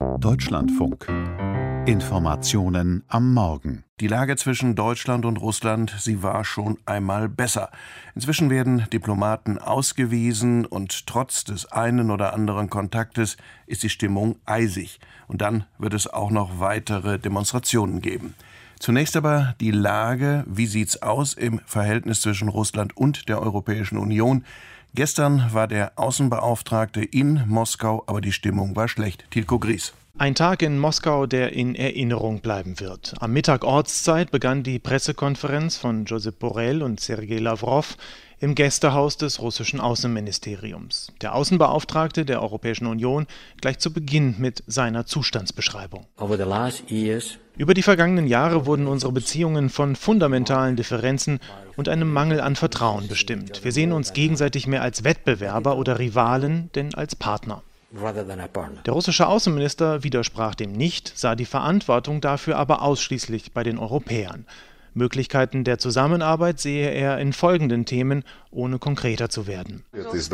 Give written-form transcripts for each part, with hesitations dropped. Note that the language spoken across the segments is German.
Deutschlandfunk. Informationen am Morgen. Die Lage zwischen Deutschland und Russland, sie war schon einmal besser. Inzwischen werden Diplomaten ausgewiesen und trotz des einen oder anderen Kontaktes ist die Stimmung eisig. Und dann wird es auch noch weitere Demonstrationen geben. Zunächst aber die Lage, wie sieht's aus im Verhältnis zwischen Russland und der Europäischen Union? Gestern war der Außenbeauftragte in Moskau, aber die Stimmung war schlecht. Tilko Gries. Ein Tag in Moskau, der in Erinnerung bleiben wird. Am Mittag Ortszeit begann die Pressekonferenz von Josep Borrell und Sergei Lavrov im Gästehaus des russischen Außenministeriums. Der Außenbeauftragte der Europäischen Union gleich zu Beginn mit seiner Zustandsbeschreibung. Über die vergangenen Jahre wurden unsere Beziehungen von fundamentalen Differenzen und einem Mangel an Vertrauen bestimmt. Wir sehen uns gegenseitig mehr als Wettbewerber oder Rivalen, denn als Partner. Der russische Außenminister widersprach dem nicht, sah die Verantwortung dafür aber ausschließlich bei den Europäern. Möglichkeiten der Zusammenarbeit sehe er in folgenden Themen, ohne konkreter zu werden.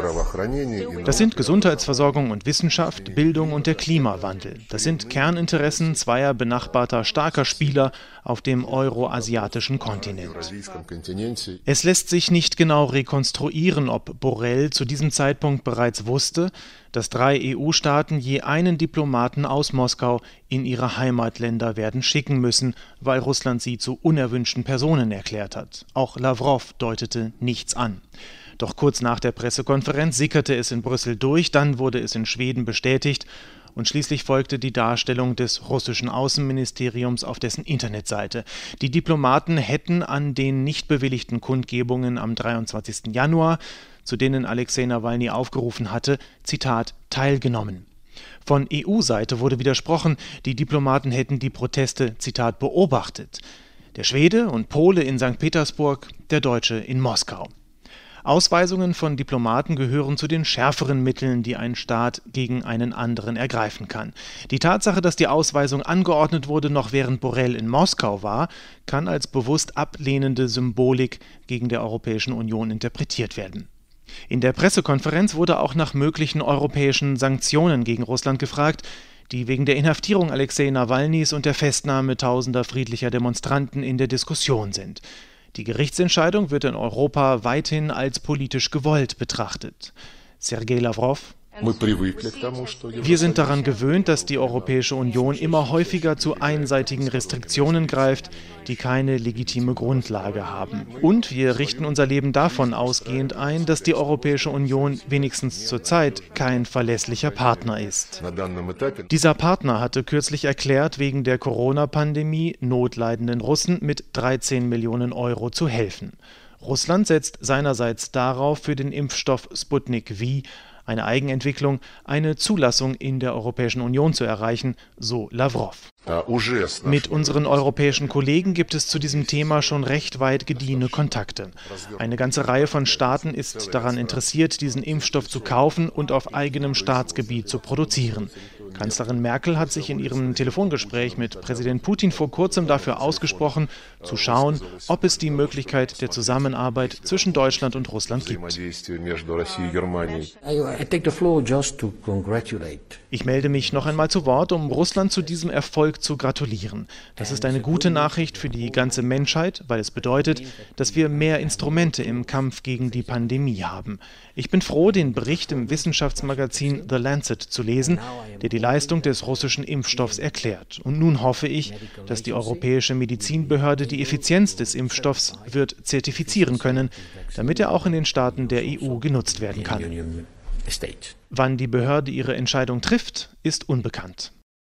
Das sind Gesundheitsversorgung und Wissenschaft, Bildung und der Klimawandel. Das sind Kerninteressen zweier benachbarter starker Spieler auf dem euroasiatischen Kontinent. Es lässt sich nicht genau rekonstruieren, ob Borrell zu diesem Zeitpunkt bereits wusste, dass 3 EU-Staaten je einen Diplomaten aus Moskau in ihre Heimatländer werden schicken müssen, weil Russland sie zu unerwünschten Personen erklärt hat. Auch Lavrov deutete nichts an. Doch kurz nach der Pressekonferenz sickerte es in Brüssel durch, dann wurde es in Schweden bestätigt und schließlich folgte die Darstellung des russischen Außenministeriums auf dessen Internetseite. Die Diplomaten hätten an den nicht bewilligten Kundgebungen am 23. Januar, zu denen Alexei Nawalny aufgerufen hatte, Zitat, teilgenommen. Von EU-Seite wurde widersprochen, die Diplomaten hätten die Proteste, Zitat, beobachtet. Der Schwede und Pole in St. Petersburg, der Deutsche in Moskau. Ausweisungen von Diplomaten gehören zu den schärferen Mitteln, die ein Staat gegen einen anderen ergreifen kann. Die Tatsache, dass die Ausweisung angeordnet wurde, noch während Borrell in Moskau war, kann als bewusst ablehnende Symbolik gegen der Europäischen Union interpretiert werden. In der Pressekonferenz wurde auch nach möglichen europäischen Sanktionen gegen Russland gefragt, die wegen der Inhaftierung Alexei Nawalnys und der Festnahme tausender friedlicher Demonstranten in der Diskussion sind. Die Gerichtsentscheidung wird in Europa weithin als politisch gewollt betrachtet. Sergei Lavrov: Wir sind daran gewöhnt, dass die Europäische Union immer häufiger zu einseitigen Restriktionen greift, die keine legitime Grundlage haben. Und wir richten unser Leben davon ausgehend ein, dass die Europäische Union wenigstens zurzeit kein verlässlicher Partner ist. Dieser Partner hatte kürzlich erklärt, wegen der Corona-Pandemie notleidenden Russen mit 13 Millionen Euro zu helfen. Russland setzt seinerseits darauf, für den Impfstoff Sputnik V, eine Eigenentwicklung, eine Zulassung in der Europäischen Union zu erreichen, so Lavrov. Mit unseren europäischen Kollegen gibt es zu diesem Thema schon recht weit gediehene Kontakte. Eine ganze Reihe von Staaten ist daran interessiert, diesen Impfstoff zu kaufen und auf eigenem Staatsgebiet zu produzieren. Kanzlerin Merkel hat sich in ihrem Telefongespräch mit Präsident Putin vor kurzem dafür ausgesprochen, zu schauen, ob es die Möglichkeit der Zusammenarbeit zwischen Deutschland und Russland gibt. Ich melde mich noch einmal zu Wort, um Russland zu diesem Erfolg zu gratulieren. Das ist eine gute Nachricht für die ganze Menschheit, weil es bedeutet, dass wir mehr Instrumente im Kampf gegen die Pandemie haben. Ich bin froh, den Bericht im Wissenschaftsmagazin The Lancet zu lesen, der die Leistung des russischen Impfstoffs erklärt. Und nun hoffe ich, dass die Europäische Medizinbehörde die Effizienz des Impfstoffs wird zertifizieren können, damit er auch in den Staaten der EU genutzt werden kann. Wann die Behörde ihre Entscheidung trifft, ist unbekannt.